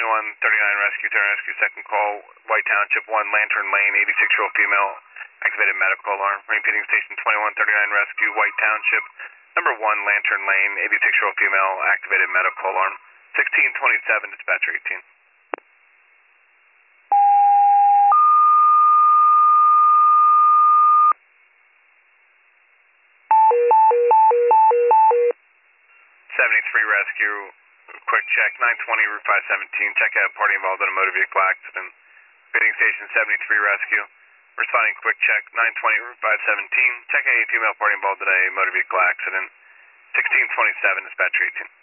2139 rescue, turn rescue, second call, White Township 1, Lantern Lane, 86-year-old female, activated medical alarm. Repeating station 2139 rescue, White Township, number 1, Lantern Lane, 86-year-old female, activated medical alarm. 1627, dispatcher 18. 73 rescue, quick check, 920 Route 517, check out party involved in a motor vehicle accident. Bidding station 73 rescue, responding quick check, 920 Route 517, check out a female party involved in a motor vehicle accident. 1627, dispatcher 18.